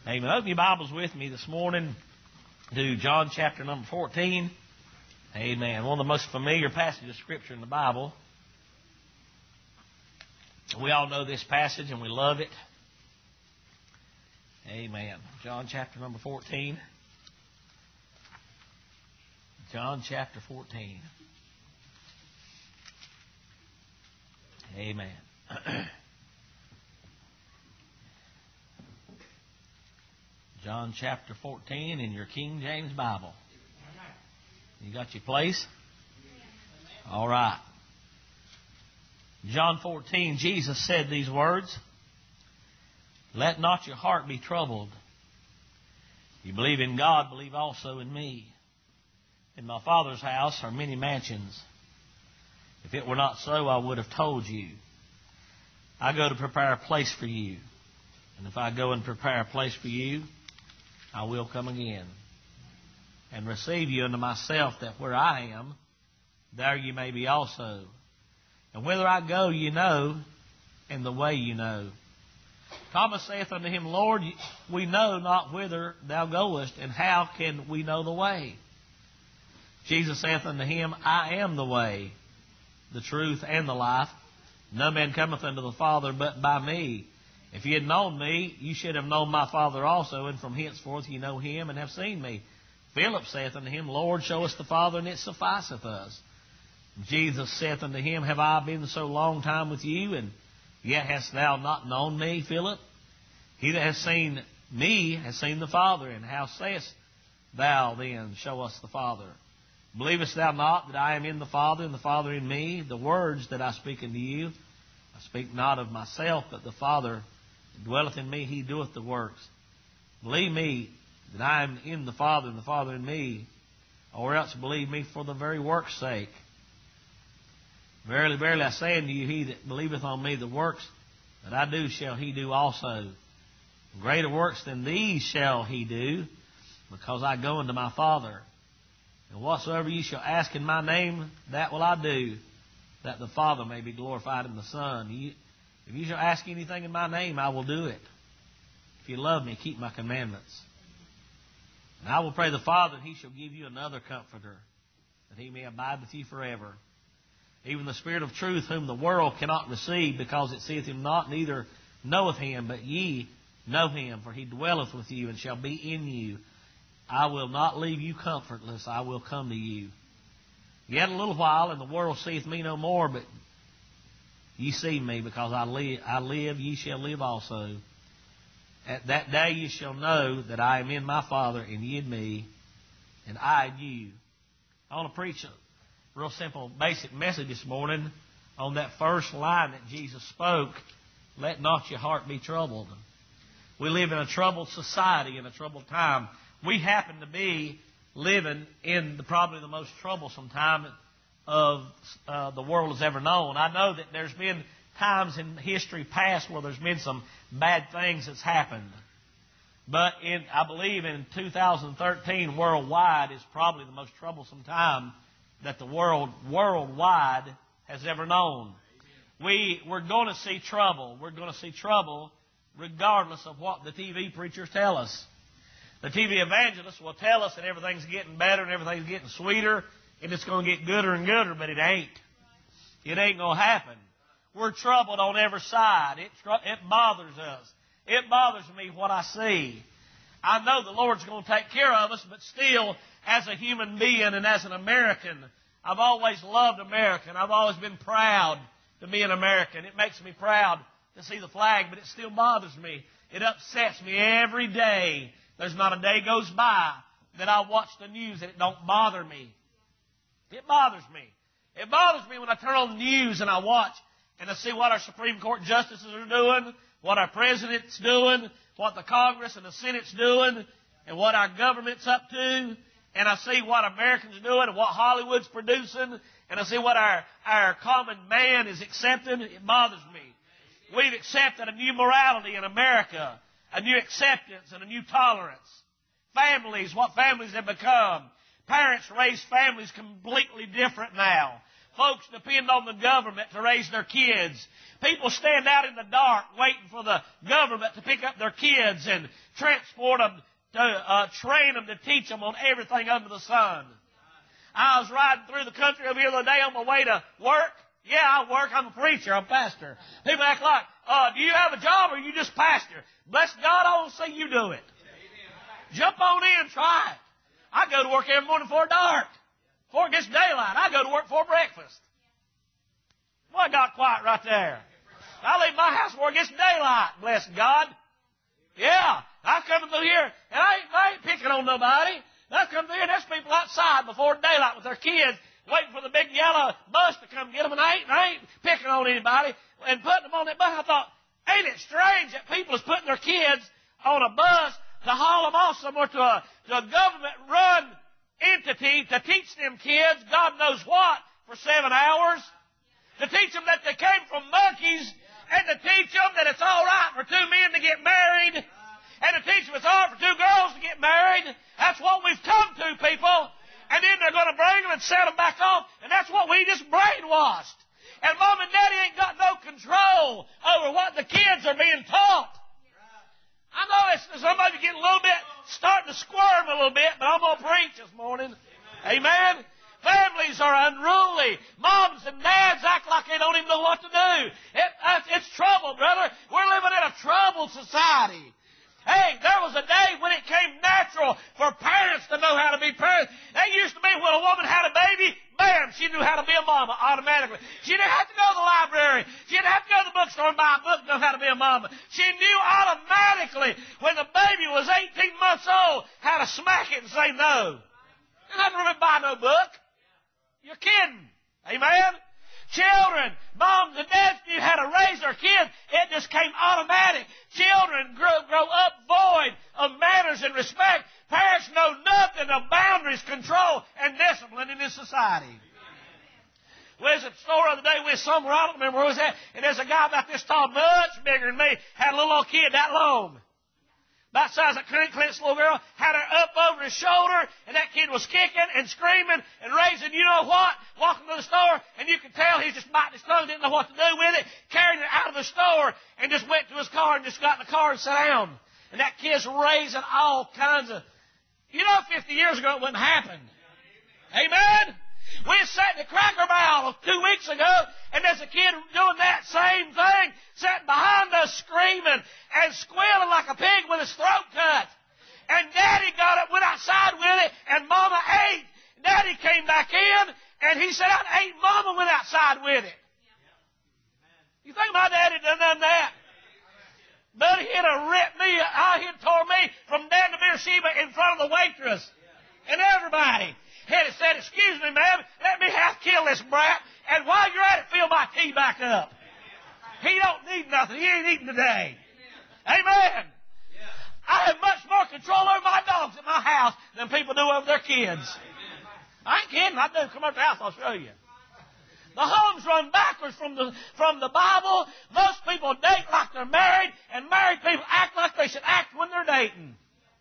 Amen. Open your Bibles with me this morning to John chapter number 14. Amen. One of the most familiar passages of Scripture in the Bible. We all know this passage and we love it. Amen. John chapter number 14. John chapter 14. Amen. John chapter 14 in your King James Bible. You got your place? All right. John 14, Jesus said these words, "Let not your heart be troubled. You believe in God, believe also in me. In my Father's house are many mansions. If it were not so, I would have told you. I go to prepare a place for you. And if I go and prepare a place for you, I will come again and receive you unto myself, that where I am, there you may be also. And whither I go you know, and the way you know." Thomas saith unto him, "Lord, we know not whither thou goest, and how can we know the way?" Jesus saith unto him, "I am the way, the truth, and the life. No man cometh unto the Father but by me. If ye had known me, you should have known my Father also, and from henceforth ye know him and have seen me." Philip saith unto him, "Lord, show us the Father, and it sufficeth us." Jesus saith unto him, "Have I been so long time with you, and yet hast thou not known me, Philip? He that has seen me has seen the Father, and how sayest thou then, Show us the Father? Believest thou not that I am in the Father, and the Father in me? The words that I speak unto you, I speak not of myself, but the Father dwelleth in me, he doeth the works. Believe me that I am in the Father, and the Father in me, or else believe me for the very work's sake. Verily, verily, I say unto you, he that believeth on me, the works that I do shall he do also. Greater works than these shall he do, because I go unto my Father. And whatsoever ye shall ask in my name, that will I do, that the Father may be glorified in the Son. If you shall ask anything in my name, I will do it. If you love me, keep my commandments. And I will pray the Father, and he shall give you another Comforter, that he may abide with you forever. Even the Spirit of truth, whom the world cannot receive, because it seeth him not, neither knoweth him, but ye know him, for he dwelleth with you, and shall be in you. I will not leave you comfortless, I will come to you. Yet a little while, and the world seeth me no more, but ye see me, because I live, ye shall live also. At that day ye shall know that I am in my Father, and ye in me, and I in you. I want to preach a real simple, basic message this morning on that first line that Jesus spoke, "Let not your heart be troubled." We live in a troubled society, in a troubled time. We happen to be living in probably the most troublesome time of the world has ever known. I know that there's been times in history past where there's been some bad things that's happened. But I believe in 2013, worldwide is probably the most troublesome time that the world worldwide has ever known. We're going to see trouble. We're going to see trouble regardless of what the TV preachers tell us. The TV evangelists will tell us that everything's getting better and everything's getting sweeter and it's going to get gooder and gooder, but it ain't. It ain't going to happen. We're troubled on every side. It bothers us. It bothers me what I see. I know the Lord's going to take care of us, but still, as a human being and as an American, I've always loved America. I've always been proud to be an American. It makes me proud to see the flag, but it still bothers me. It upsets me every day. There's not a day goes by that I watch the news and it don't bother me. It bothers me. It bothers me when I turn on the news and I watch and I see what our Supreme Court justices are doing, what our president's doing, what the Congress and the Senate's doing, and what our government's up to. And I see what Americans are doing and what Hollywood's producing. And I see what our common man is accepting. It bothers me. We've accepted a new morality in America, a new acceptance and a new tolerance. Families, what families have become. Parents raise families completely different now. Folks depend on the government to raise their kids. People stand out in the dark waiting for the government to pick up their kids and transport them, to train them, to teach them on everything under the sun. I was riding through the country over here the other day on my way to work. Yeah, I work. I'm a preacher. I'm a pastor. People act like, do you have a job or you just pastor? Bless God, I want to see you do it. Jump on in, try it. I go to work every morning before dark. Before it gets daylight, I go to work before breakfast. Boy, I got quiet right there. I leave my house before it gets daylight, bless God. Yeah, I come through here, and I ain't picking on nobody. I come through here, and there's people outside before daylight with their kids, waiting for the big yellow bus to come get them, and I ain't picking on anybody and putting them on that bus. I thought, ain't it strange that people is putting their kids on a bus to haul them off somewhere to a government-run entity to teach them kids God knows what for 7 hours? To teach them that they came from monkeys, and to teach them that it's all right for two men to get married, and to teach them it's all right for two girls to get married. That's what we've come to, people. And then they're going to bring them and set them back off, and that's what we just brainwashed. And Mom and Daddy ain't got no control over what the kids are being taught. I know some of you getting a little bit, starting to squirm a little bit, but I'm going to preach this morning. Amen. Families are unruly. Moms and dads act like they don't even know what to do. It's trouble, brother. We're living in a troubled society. Hey, there was a day when it came natural for parents to know how to be parents. That used to be when a woman had a baby, bam, she knew how to be a mama automatically. She didn't have to go to the library. She didn't have to go to the bookstore and buy a book to know how to be a mama. She knew automatically when the baby was 18 months old how to smack it and say no. You don't have to really buy no book. You're kidding. Amen? Children, moms and dads knew how to raise their kids. It just came automatic. Children grow up void of manners and respect. Parents know nothing of boundaries, control, and discipline in this society. We was at the store the other day with somewhere, I don't remember where it was at, and there's a guy about this tall, much bigger than me, had a little old kid that long. About the size of Clint's little girl, had her up over his shoulder, and that kid was kicking and screaming and raising, you know what, walking to the store, and you could tell he was just biting his tongue, didn't know what to do with it, carried it out of the store, and just went to his car and just got in the car and sat down. And that kid's raising all kinds of, 50 years ago it wouldn't happen. Amen? We sat in the Cracker Barrel 2 weeks ago, and there's a kid doing that same thing, sitting behind us screaming and squealing like a pig with his throat cut. And Daddy got up, went outside with it, and Mama ate. Daddy came back in, and he sat out and ate. Mama went outside with it. You think my daddy done that? But he'd have ripped me, he'd tore me from Dan to Beersheba in front of the waitress and everybody. He'd have said, excuse me, ma'am, let me half kill this brat, and while you're at it, fill my tea back up. He don't need nothing. He ain't eating today. Amen. I have much more control over my dogs at my house than people do over their kids. I ain't kidding. I do. Come up to the house, I'll show you. The homes run backwards from the Bible. Most people date like they're married, and married people act like they should act when they're dating.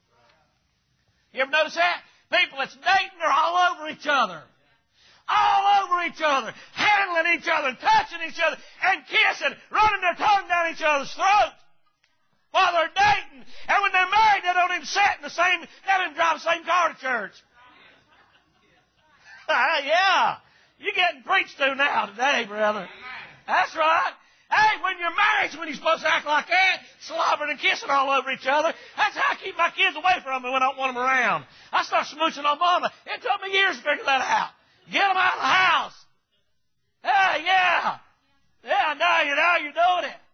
You ever notice that? People that's dating are all over each other. All over each other. Handling each other, touching each other, and kissing, running their tongue down each other's throat while they're dating. And when they're married, they don't even sit in the same, they don't even drive the same car to church. Yeah. You're getting preached to now today, brother. That's right. Hey, when you're married, when you're supposed to act like that, slobbering and kissing all over each other. That's how I keep my kids away from me when I don't want them around. I start smooching on Mama. It took me years to figure that out. Get them out of the house. Hey, yeah. Yeah, now you're doing it.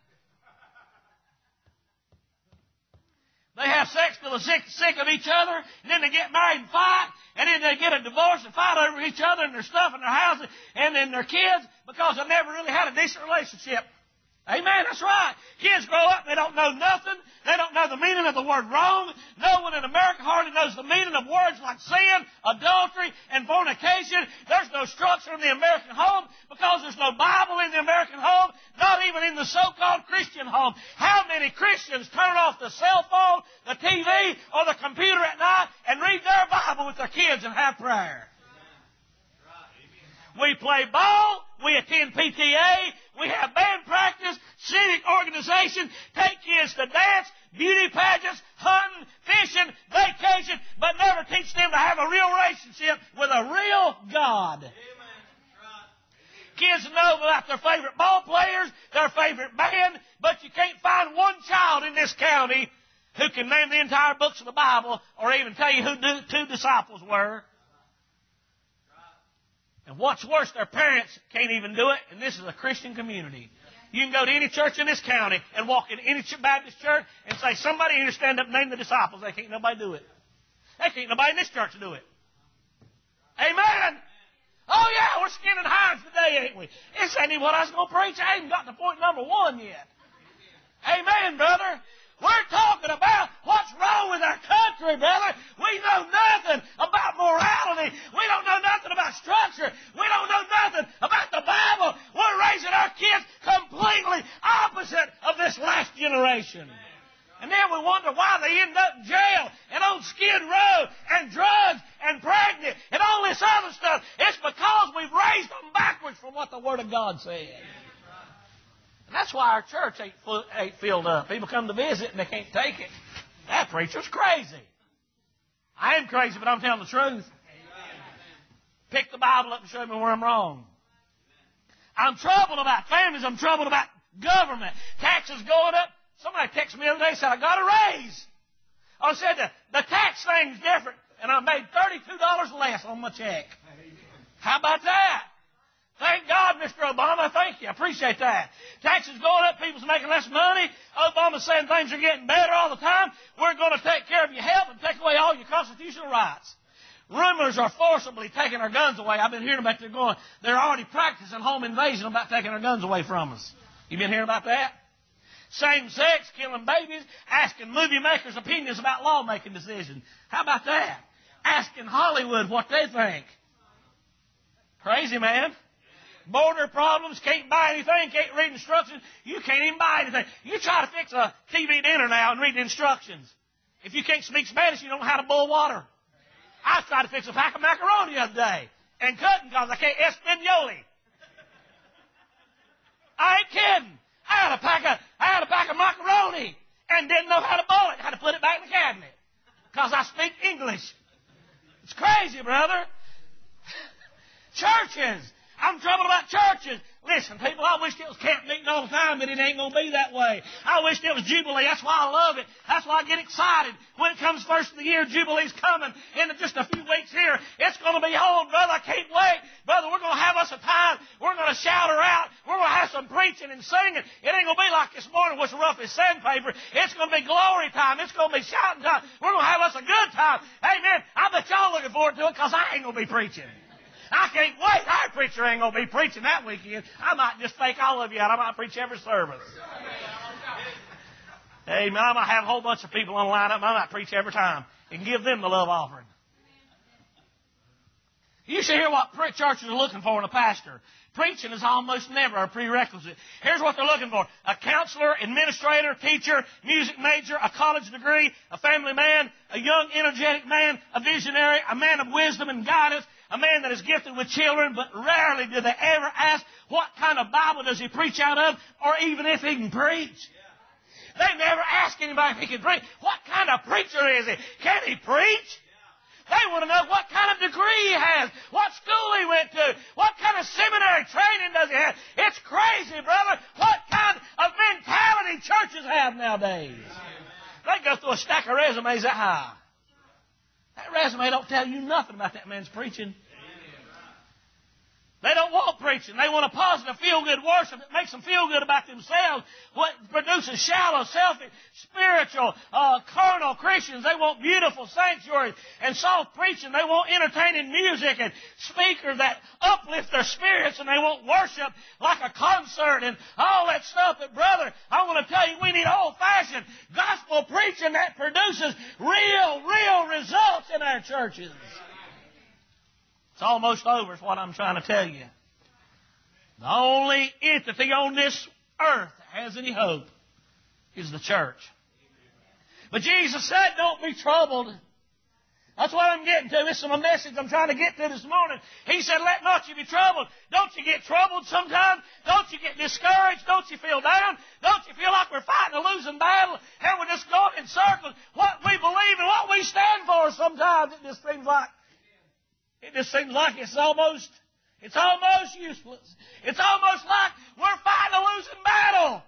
They have sex till they're sick of each other, and then they get married and fight, and then they get a divorce and fight over each other and their stuff and their houses and then their kids because they never really had a decent relationship. Amen, that's right. Kids grow up, they don't know nothing. They don't know the meaning of the word wrong. No one in America hardly knows the meaning of words like sin, adultery, and fornication. There's no structure in the American home because there's no Bible in the American home, not even in the so-called Christian home. How many Christians turn off the cell phone, the TV, or the computer at night and read their Bible with their kids and have prayer? We play ball. We attend PTA. We have band practice, civic organization, take kids to dance, beauty pageants, hunting, fishing, vacation, but never teach them to have a real relationship with a real God. Kids know about their favorite ball players, their favorite band, but you can't find one child in this county who can name the entire books of the Bible or even tell you who two disciples were. And what's worse, their parents can't even do it, and this is a Christian community. You can go to any church in this county and walk in any Baptist church and say, somebody here stand up and name the disciples. They can't nobody do it. They can't nobody in this church do it. Amen. Oh, yeah, we're skinning hides today, ain't we? This ain't even what I was going to preach. I ain't got to point number 1 yet. Amen, brother. We're talking about what's wrong with our country, brother. We know nothing about morality. We don't know nothing about structure. We don't know nothing about the Bible. We're raising our kids completely opposite of this last generation. And then we wonder why they end up in jail and on Skid Row and drugs and pregnant and all this other stuff. It's because we've raised them backwards from what the Word of God says. And that's why our church ain't filled up. People come to visit and they can't take it. That preacher's crazy. I am crazy, but I'm telling the truth. Pick the Bible up and show me where I'm wrong. I'm troubled about families. I'm troubled about government. Taxes going up. Somebody texted me the other day and said, I got a raise. I said, the tax thing's different, and I made $32 less on my check. How about that? Thank God, Mr. Obama. Thank you. I appreciate that. Taxes going up, people's making less money. Obama's saying things are getting better all the time. We're going to take care of your health and take away all your constitutional rights. Rumors are forcibly taking our guns away. I've been hearing about they're already practicing home invasion about taking our guns away from us. You been hearing about that? Same sex, killing babies, asking movie makers' opinions about lawmaking decisions. How about that? Asking Hollywood what they think. Crazy, man. Border problems, can't buy anything, can't read instructions. You can't even buy anything. You try to fix a TV dinner now and read the instructions. If you can't speak Spanish, you don't know how to boil water. I tried to fix a pack of macaroni the other day and couldn't because I can't espagnoli. I ain't kidding. I had a pack of macaroni and didn't know how to boil it, how to put it back in the cabinet because I speak English. It's crazy, brother. Churches. I'm troubled about churches. Listen, people, I wish it was camp meeting all the time, but it ain't going to be that way. I wish it was Jubilee. That's why I love it. That's why I get excited. When it comes first of the year, Jubilee's coming in just a few weeks here. It's going to be on, brother. I can't wait. Brother, we're going to have us a time. We're going to shout her out. We're going to have some preaching and singing. It ain't going to be like this morning, which rough as sandpaper. It's going to be glory time. It's going to be shouting time. We're going to have us a good time. Amen. I bet y'all looking forward to it because I ain't going to be preaching. I can't wait. Our preacher ain't going to be preaching that weekend. I might just fake all of you out. I might preach every service. Amen. I might have a whole bunch of people on the lineup. I might preach every time and give them the love offering. You should hear what churches are looking for in a pastor. Preaching is almost never a prerequisite. Here's what they're looking for. A counselor, administrator, teacher, music major, a college degree, a family man, a young, energetic man, a visionary, a man of wisdom and guidance, a man that is gifted with children, but rarely do they ever ask what kind of Bible does he preach out of, or even if he can preach. They never ask anybody if he can preach. What kind of preacher is he? Can he preach? They want to know what kind of degree he has, what school he went to, what kind of seminary training does he have. It's crazy, brother, what kind of mentality churches have nowadays. They go through a stack of resumes that high. That resume don't tell you nothing about that man's preaching. They don't want preaching. They want a positive, feel-good worship that makes them feel good about themselves. What produces shallow, selfish, spiritual, carnal Christians. They want beautiful sanctuaries and soft preaching. They want entertaining music and speakers that uplift their spirits. And they want worship like a concert and all that stuff. But, brother, I want to tell you, we need old-fashioned gospel preaching that produces real results in our churches. It's almost over is what I'm trying to tell you. The only entity on this earth that has any hope is the church. But Jesus said, don't be troubled. That's what I'm getting to. This is my message I'm trying to get to this morning. He said, let not you be troubled. Don't you get troubled sometimes? Don't you get discouraged? Don't you feel down? Don't you feel like we're fighting a losing battle and we're just going in circles? What we believe and what we stand for sometimes, it just seems like it's almost useless. It's almost like we're fighting a losing battle.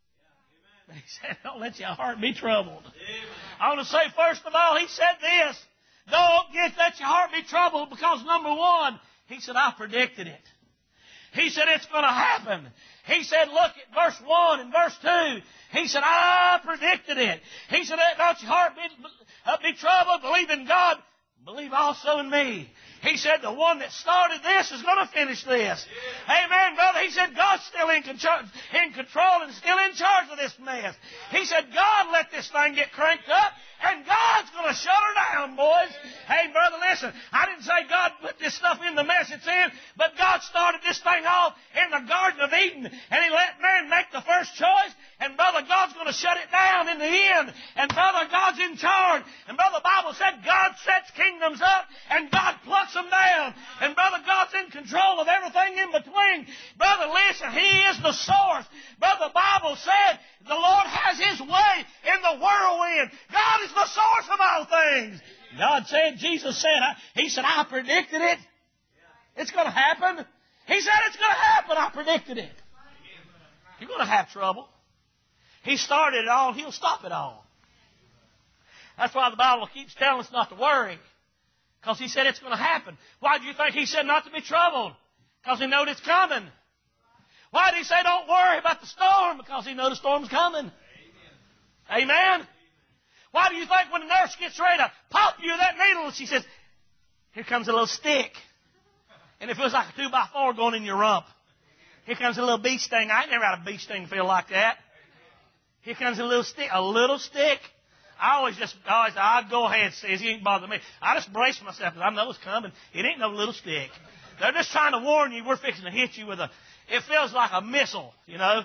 He said, don't let your heart be troubled. I want to say, first of all, he said this. Don't let your heart be troubled because, number one, he said, I predicted it. He said, it's going to happen. He said, look at verse 1 and verse 2. He said, I predicted it. He said, let not your heart be troubled. Believe in God. Believe also in me. He said, the one that started this is going to finish this. Amen, brother. He said, God's still in control and still in charge of this mess. He said, God let this thing get cranked up, and God's going to shut her down, boys. Hey, brother, listen. I didn't say God put this stuff in the mess it's in, but God started this thing off in the Garden of Eden, and He let man make the first choice, and brother, God's going to shut it down in the end. And brother, God's in charge. And brother, the Bible said God sets kingdoms up, and God plucks them down. And brother, God's in control of everything in between. Brother, listen, He is the source. Brother, the Bible said the Lord has His way in the whirlwind. God is the source of all things. God said, Jesus said, He said, I predicted it. It's going to happen. He said it's going to happen. I predicted it. You're going to have trouble. He started it all. He'll stop it all. That's why the Bible keeps telling us not to worry. Because He said it's going to happen. Why do you think He said not to be troubled? Because He knowed it's coming. Why did He say don't worry about the storm? Because He knows the storm's coming. Amen. Amen. Why do you think when the nurse gets ready to pop you that needle, she says, here comes a little stick. And it feels like a 2x4 going in your rump. Here comes a little bee sting. I ain't never had a bee sting feel like that. Here comes a little stick. A little stick. I'd go ahead, says, he ain't bothering me. I just brace myself because I know it's coming. It ain't no little stick. They're just trying to warn you. We're fixing to hit you with it feels like a missile, you know.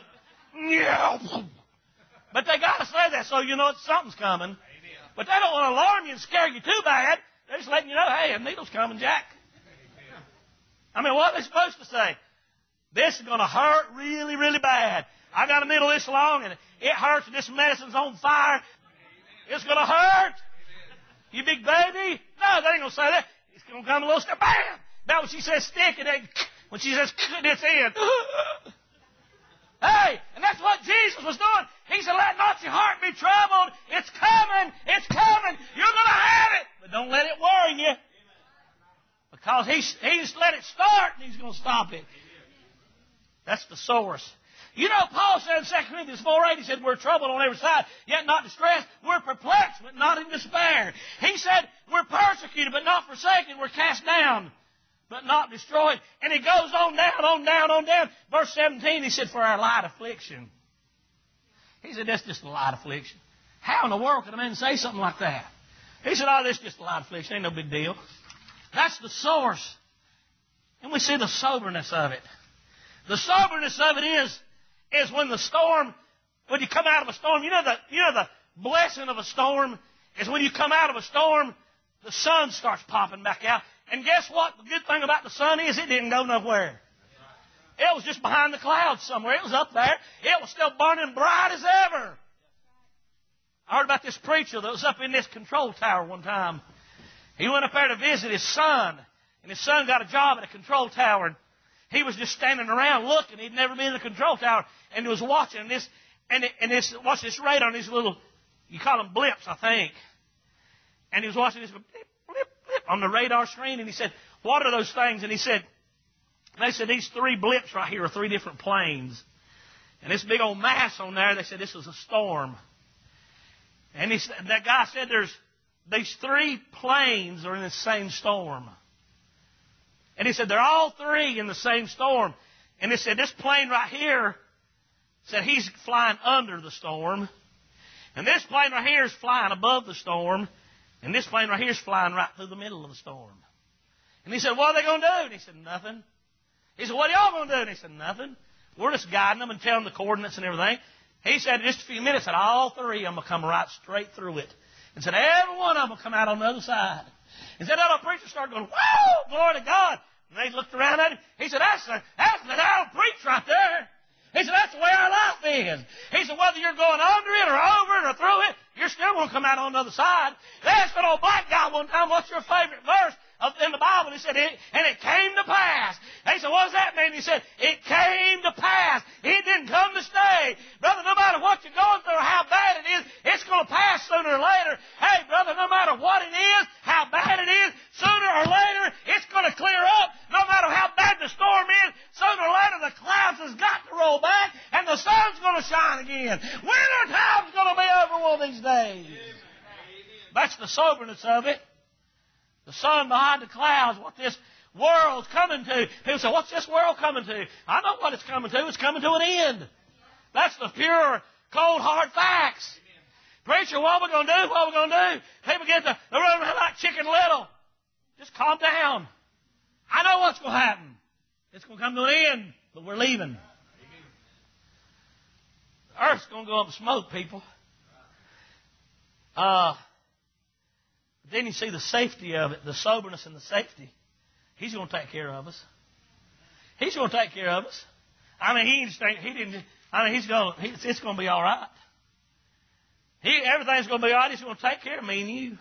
But they got to say that so you know something's coming. But they don't want to alarm you and scare you too bad. They're just letting you know, hey, a needle's coming, Jack. I mean, what are they supposed to say? This is going to hurt really, really bad. I got a needle this long, and it hurts, and this medicine's on fire. It's going to hurt. You big baby? No, they ain't going to say that. It's going to come a little step. Bam! Now when she says stick, it ain't. When she says it's in. Hey, and that's what Jesus was doing. He said, let not your heart be troubled. It's coming. It's coming. You're going to have it. But don't let it worry you. Because he just let it start, and He's going to stop it. That's the source. You know, Paul said in 2 Corinthians 4:8, he said, we're troubled on every side, yet not distressed. We're perplexed, but not in despair. He said, we're persecuted, but not forsaken. We're cast down, but not destroyed. And he goes on down, on down, on down. Verse 17, he said, for our light affliction. He said, that's just a light affliction. How in the world could a man say something like that? He said, this is just a light affliction. Ain't no big deal. That's the source. And we see the soberness of it. The soberness of it is when the storm, when you come out of a storm, you know the blessing of a storm is when you come out of a storm, the sun starts popping back out. And guess what? The good thing about the sun is it didn't go nowhere. It was just behind the clouds somewhere. It was up there. It was still burning bright as ever. I heard about this preacher that was up in this control tower one time. He went up there to visit his son, and his son got a job at a control tower. And he was just standing around looking. He'd never been in a control tower, and he was watching this, watch this radar on these little, you call them blips, I think. And he was watching this blip, blip, blip on the radar screen, and he said, what are those things? And they said, these 3 blips right here are 3 different planes. And this big old mass on there, they said, this is a storm. And that guy said these 3 planes are in the same storm. And he said, they're all 3 in the same storm. And he said, this plane right here, said he's flying under the storm. And this plane right here is flying above the storm. And this plane right here is flying right through the middle of the storm. And he said, what are they going to do? And he said, nothing. He said, what are y'all going to do? And he said, nothing. We're just guiding them and telling them the coordinates and everything. He said, in just a few minutes, that all 3 of them will come right straight through it. And said, every one of them will come out on the other side. And said, that old preacher started going, whoa, glory to God. And they looked around at him. He said, that's the old preach right there. He said, that's the way our life is. He said, whether you're going under it or over it or through it, you're still going to come out on the other side. They asked an old black guy one time, what's your favorite verse in the Bible? He said, and it came to pass. They said, what does that mean? He said, it came to pass. It didn't come to stay. Brother, no matter what you're going through or how bad it is, it's going to pass sooner or later. Hey, brother, no matter what it is, how bad it is, sooner or later, it's going to clear up. No matter how bad the storm is, sooner or later the clouds has got to roll back and the sun's going to shine again. Winter time's going to be over one of these days. That's the soberness of it. The sun behind the clouds, what this world's coming to. People say, what's this world coming to? I know what it's coming to. It's coming to an end. That's the pure, cold, hard facts. Preacher, what are we going to do? What are we going to do? People get to run around like Chicken Little. Just calm down. I know what's going to happen. It's going to come to an end, but we're leaving. The earth's going to go up in smoke, people. Then you see the safety of it, the soberness and the safety. He's going to take care of us. He's going to take care of us. I mean, it's going to be all right. Everything's going to be all right. He's going to take care of me and you.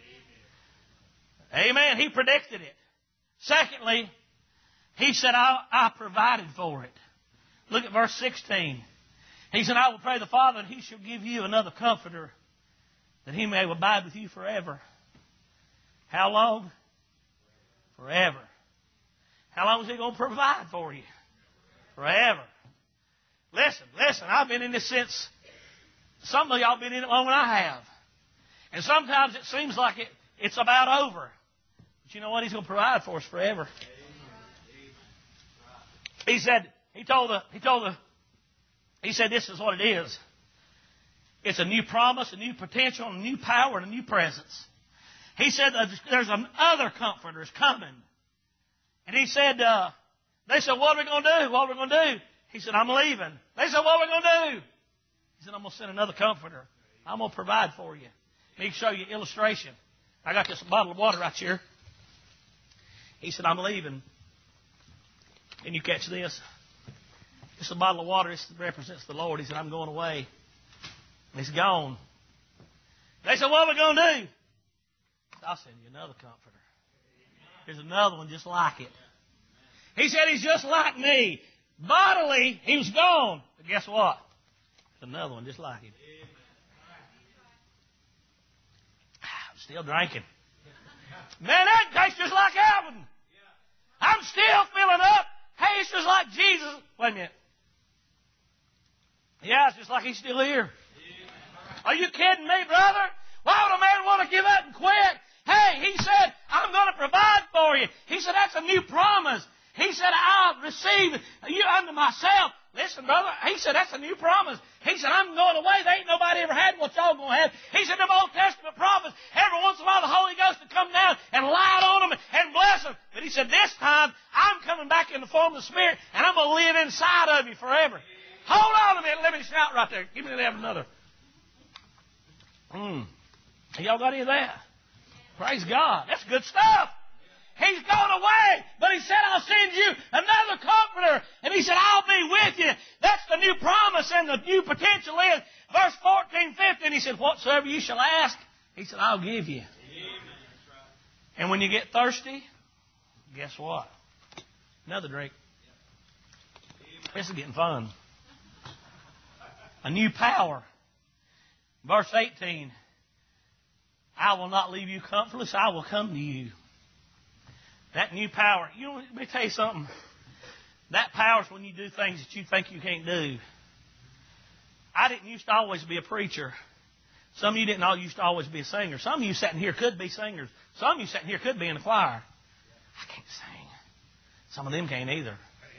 Amen. He predicted it. Secondly, he said, I provided for it. Look at verse 16. He said, I will pray the Father, and he shall give you another comforter, that he may abide with you forever. How long? Forever. How long is he going to provide for you? Forever. Listen, I've been in this since, some of y'all been in it longer than I have. And sometimes it seems like it's about over. But you know what? He's going to provide for us forever. He said, he said this is what it is. It's a new promise, a new potential, a new power, and a new presence. He said there's another comforter coming. And he said, they said, what are we going to do? What are we going to do? He said, I'm leaving. They said, what are we going to do? He said, I'm going to send another comforter. I'm going to provide for you. Let me show you an illustration. I got this bottle of water right here. He said, I'm leaving. Can you catch this? This is a bottle of water. This represents the Lord. He said, I'm going away. And he's gone. They said, what are we going to do? I'll send you another comforter. There's another one just like it. He said he's just like me. Bodily, he was gone. But guess what? There's another one just like him. I'm still drinking. Man, that tastes just like heaven. I'm still filling up. Hey, it's just like Jesus. Wait a minute. Yeah, it's just like he's still here. Are you kidding me, brother? Why would a man want to give up and quit? Hey, he said, I'm going to provide for you. He said, that's a new promise. He said, I'll receive you unto myself. Listen, brother, he said, that's a new promise. He said, I'm going away. There ain't nobody ever had what y'all going to have. He said, them Old Testament prophets, every once in a while the Holy Ghost would come down and light on them and bless them. But he said, this time, I'm coming back in the form of the Spirit, and I'm going to live inside of you forever. Hold on a minute. Let me shout right there. Give me another. Y'all got any of that? Praise God. That's good stuff. He's gone away, but he said, I'll send you another comforter. And he said, I'll be with you. That's the new promise and the new potential is. Verse 14, 15, he said, whatsoever you shall ask, he said, I'll give you. And when you get thirsty, guess what? Another drink. This is getting fun. A new power. Verse 18, I will not leave you comfortless. I will come to you. That new power. You know, let me tell you something. That power is when you do things that you think you can't do. I didn't used to always be a preacher. Some of you didn't all used to always be a singer. Some of you sitting here could be singers. Some of you sitting here could be in the choir. I can't sing. Some of them can't either.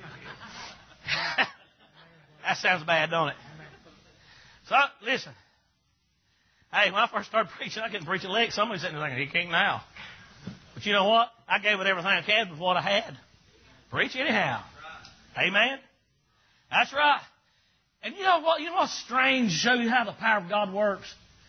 That sounds bad, don't it? So, listen. Hey, when I first started preaching, I couldn't preach a lick. Somebody sitting there thinking, he can't now. But you know what? I gave it everything I could with what I had. Preach anyhow. Amen? That's right. And you know what? You know what's strange to show you how the power of God works?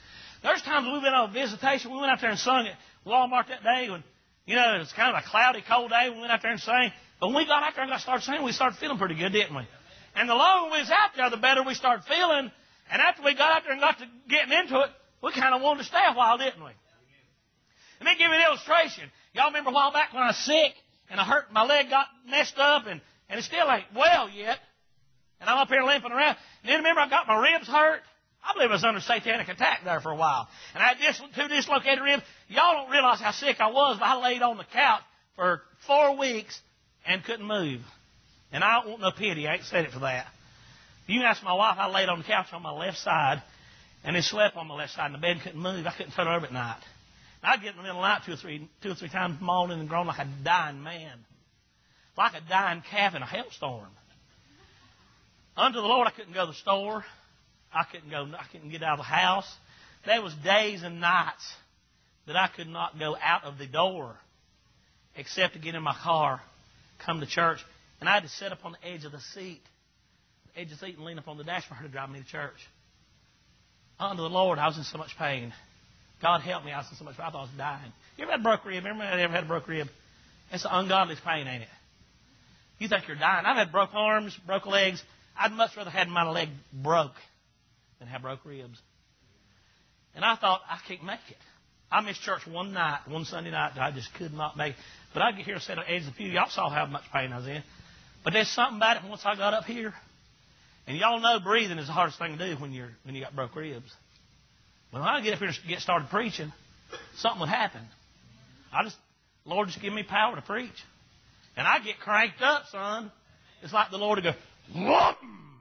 There's times we've been on visitation. We went out there and sung at Walmart that day. When, you know, it was kind of a cloudy, cold day. We went out there and sang. But when we got out there and got started singing, we started feeling pretty good, didn't we? And the longer we was out there, the better we started feeling. And after we got out there and got to getting into it, we kind of wanted to stay a while, didn't we? Let me give you an illustration. Y'all remember a while back when I was sick and I hurt, my leg got messed up and it still ain't well yet. And I'm up here limping around. And then remember I got my ribs hurt. I believe I was under satanic attack there for a while. And I had two dislocated ribs. Y'all don't realize how sick I was, but I laid on the couch for 4 weeks and couldn't move. And I don't want no pity. I ain't said it for that. You can ask my wife, I laid on the couch on my left side and then slept on my left side and the bed couldn't move. I couldn't turn over at night. And I'd get in the middle of the night two or three times moaning and groaning like a dying man. Like a dying calf in a hailstorm. Unto the Lord, I couldn't go to the store. I couldn't get out of the house. There was days and nights that I could not go out of the door except to get in my car, come to church. And I had to sit up on the edge of the seat and lean up on the dash for her to drive me to church. Unto the Lord, I was in so much pain. God help me, I was in so much pain. I thought I was dying. You ever had a broke rib? Everybody ever had a broke rib? It's an ungodly pain, ain't it? You think you're dying. I've had broke arms, broke legs. I'd much rather have my leg broke than have broke ribs. And I thought, I can't make it. I missed church one Sunday night, I just could not make it. But I'd get here and sit on the edge of the pew. Y'all saw how much pain I was in. But there's something about it once I got up here. And y'all know breathing is the hardest thing to do when you got broke ribs. When I get up here and get started preaching, something would happen. Lord just give me power to preach. And I get cranked up, son. It's like the Lord would go, whoop!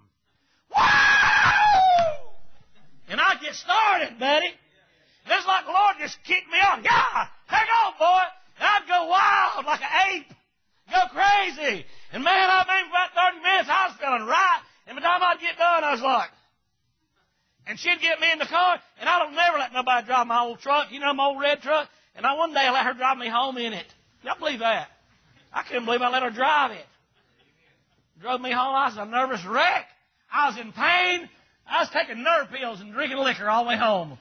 Wow! And I get started, buddy. It's like the Lord just kicked me off. Yeah! Hang on, boy! And I'd go wild like an ape. Go crazy. And man, I mean, for about 30 minutes, I was feeling right. And by the time I'd get done, I was like, and she'd get me in the car, and I don't never let nobody drive my old truck. You know, my old red truck? And one day I let her drive me home in it. Y'all believe that? I couldn't believe I let her drive it. Drove me home. I was a nervous wreck. I was in pain. I was taking nerve pills and drinking liquor all the way home.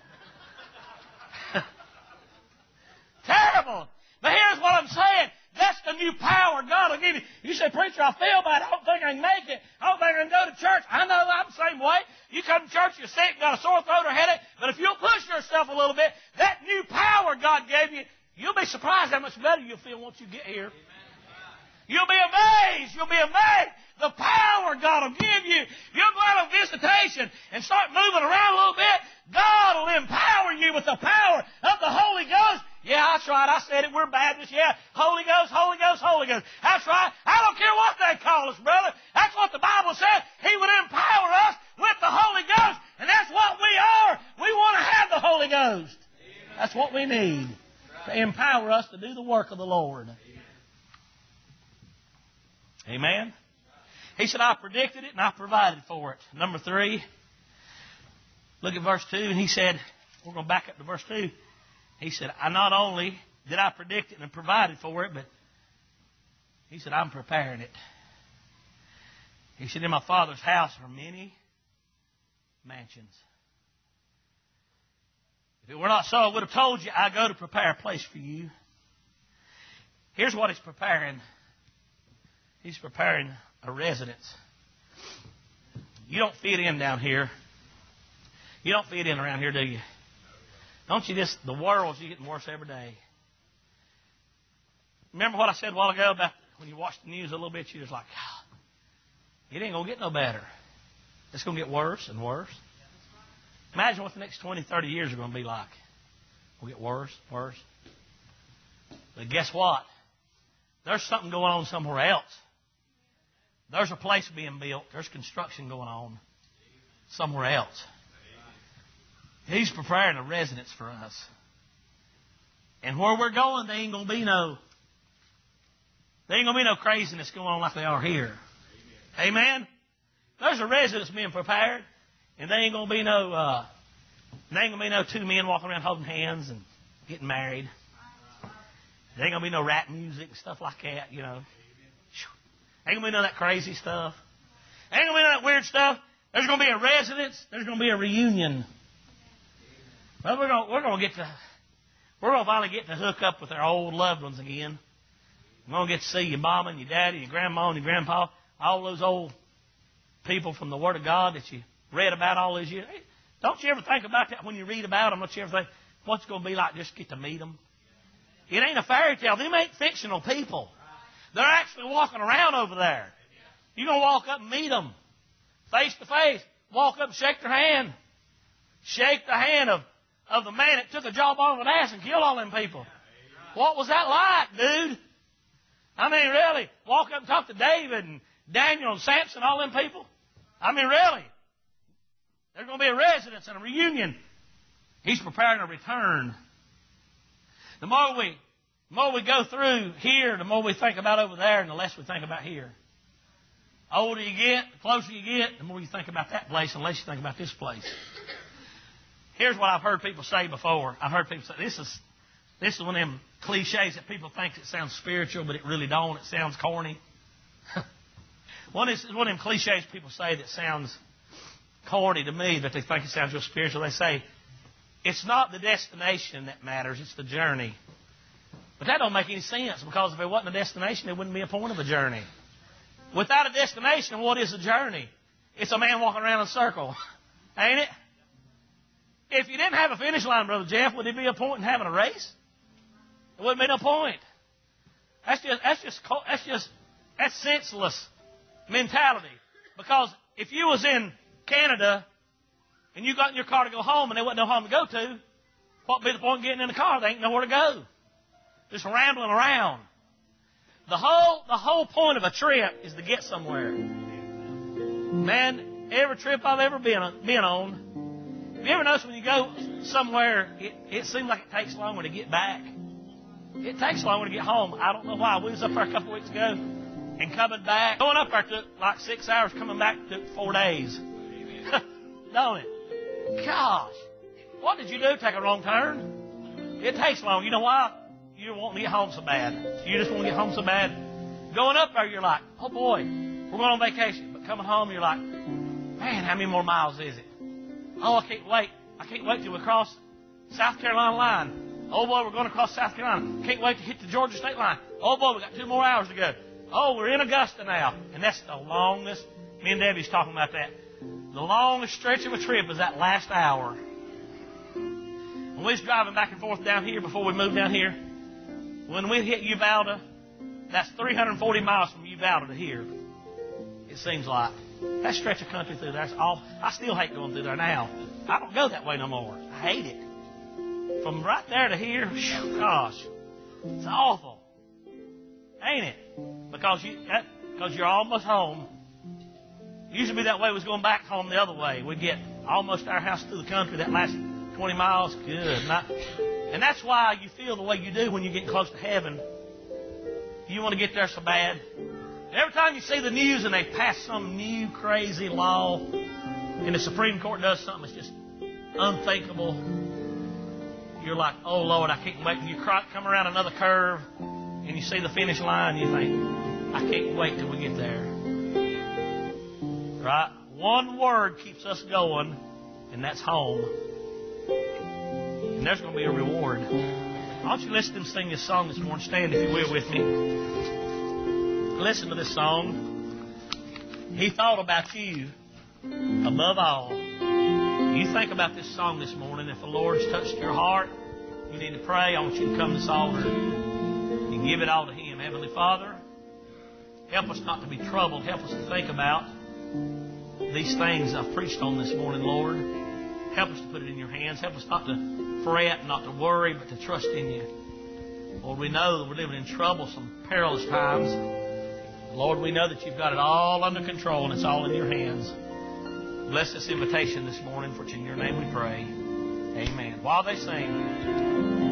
Terrible. But here's what I'm saying. That's the new power God will give you. You say, preacher, I feel bad. I don't think I can make it. I don't think I can go to church. I know I'm the same way. You come to church, you're sick, got a sore throat or headache. But if you'll push yourself a little bit, that new power God gave you, you'll be surprised how much better you'll feel once you get here. You'll be amazed. You'll be amazed. The power God will give you. You'll go out on visitation and start moving around a little bit. God will empower you with the power of the Holy Ghost. Yeah, that's right. I said it. We're Baptists. Yeah. Holy Ghost, Holy Ghost, Holy Ghost. That's right. I don't care what they call us, brother. That's what the Bible says. He would empower us with the Holy Ghost. And that's what we are. We want to have the Holy Ghost. That's what we need to empower us to do the work of the Lord. Amen. He said, I predicted it and I provided for it. Number 3, look at verse 2. And he said, we're going to back up to verse 2. He said, I not only did I predict it and provided for it, but he said, I'm preparing it. He said, in my Father's house are many mansions. If it were not so, I would have told you, I go to prepare a place for you. Here's what he's preparing. He's preparing a residence. You don't fit in down here. You don't fit in around here, do you? Don't you just, the world's getting worse every day. Remember what I said a while ago about when you watch the news a little bit, you're just like, God, it ain't going to get no better. It's going to get worse and worse. Imagine what the next 20, 30 years are going to be like. It'll get worse, worse. But guess what? There's something going on somewhere else. There's a place being built. There's construction going on somewhere else. He's preparing a residence for us. And where we're going, there ain't going to be no craziness going on like they are here. Amen? There's a residence being prepared, and there ain't going to be no two men walking around holding hands and getting married. There ain't going to be no rap music and stuff like that, you know. Ain't going to be none of that crazy stuff. Ain't going to be none of that weird stuff. There's going to be a residence. There's going to be a reunion. Well, we're gonna finally get to hook up with our old loved ones again. We're gonna get to see your mama and your daddy, your grandma and your grandpa, all those old people from the Word of God that you read about all these years. Hey, don't you ever think about that when you read about them? Don't you ever think what's it going to be like just get to meet them? It ain't a fairy tale. Them ain't fictional people. They're actually walking around over there. You're going to walk up and meet them face to face. Walk up and shake their hand. Shake the hand of the man that took a jawbone of an ass and killed all them people. What was that like, dude? I mean, really? Walk up and talk to David and Daniel and Samson, all them people? I mean, really? There's going to be a residence and a reunion. He's preparing a return. The more we go through here, the more we think about over there and the less we think about here. The older you get, the closer you get, the more you think about that place and the less you think about this place. Here's what I've heard people say before. I've heard people say, this is one of them cliches that people think it sounds spiritual, but it really don't. It sounds corny. One of them cliches people say that sounds corny to me, that they think it sounds real spiritual. They say, it's not the destination that matters, it's the journey. But that don't make any sense, because if it wasn't a destination, there wouldn't be a point of a journey. Without a destination, what is a journey? It's a man walking around in a circle. Ain't it? If you didn't have a finish line, Brother Jeff, would there be a point in having a race? There wouldn't be no point. That's senseless mentality. Because if you was in Canada and you got in your car to go home and there wasn't no home to go to, what would be the point of getting in the car? There ain't nowhere to go. Just rambling around. The whole point of a trip is to get somewhere. Man, every trip I've ever been on, have you ever noticed when you go somewhere, it seems like it takes longer to get back? It takes longer to get home. I don't know why. We was up there a couple of weeks ago and coming back. Going up there took like 6 hours. Coming back took 4 days. Don't it? Gosh. What did you do? Take a wrong turn? It takes long. You know why? You don't want to get home so bad. You just want to get home so bad. Going up there, you're like, oh boy, we're going on vacation. But coming home, you're like, man, how many more miles is it? Oh, I can't wait. I can't wait till we cross South Carolina line. Oh boy, we're going across South Carolina. Can't wait to hit the Georgia state line. Oh boy, we got 2 more hours to go. Oh, we're in Augusta now. And that's the longest. Me and Debbie's talking about that. The longest stretch of a trip is that last hour. When we was driving back and forth down here before we moved down here, when we hit Uvalde, that's 340 miles from Uvalde to here. It seems like. That stretch of country through there, I still hate going through there now. I don't go that way no more. I hate it. From right there to here, gosh, it's awful. Ain't it? Because you're almost home. It used to be that way. We was going back home the other way. We'd get almost our house through the country that last 20 miles. Good. And that's why you feel the way you do when you're getting close to heaven. You want to get there so bad. Every time you see the news and they pass some new crazy law and the Supreme Court does something that's just unthinkable, you're like, oh, Lord, I can't wait. And you come around another curve and you see the finish line and you think, I can't wait till we get there. Right? One word keeps us going, and that's home. And there's going to be a reward. Why don't you listen to them sing this song this morning? Stand, if you will, with me. Listen to this song. He thought about you above all. You think about this song this morning. If the Lord's touched your heart, you need to pray. I want you to come to this altar and give it all to Him. Heavenly Father, help us not to be troubled. Help us to think about these things I've preached on this morning, Lord. Help us to put it in your hands. Help us not to fret, not to worry, but to trust in you. Lord, we know that we're living in troublesome, perilous times. Lord, we know that you've got it all under control and it's all in your hands. Bless this invitation this morning, for it's in your name we pray. Amen. While they sing...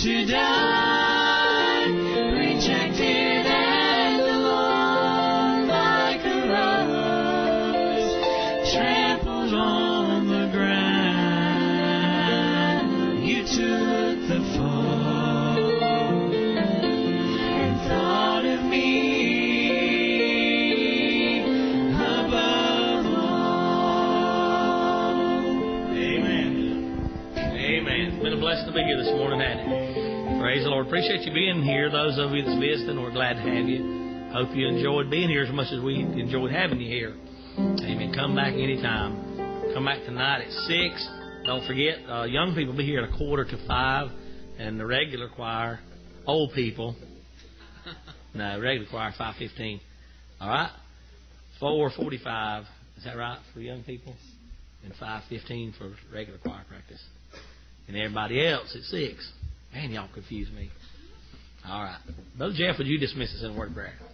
to die, rejected and alone like a rose, trampled on the ground. You took the fall and thought of me above all. Amen. Amen. It's been a blessing to be here this morning, hasn't it? Praise the Lord. Appreciate you being here. Those of you that's visiting, we're glad to have you. Hope you enjoyed being here as much as we enjoyed having you here. Amen. Come back anytime. Come back tonight at 6. Don't forget, young people will be here at 4:45, and the regular choir, old people, no, regular choir 5:15. All right? 4:45. Is that right for young people? And 5:15 for regular choir practice. And everybody else at 6. Man, y'all confuse me. All right. Brother Jeff, would you dismiss us in a word of prayer?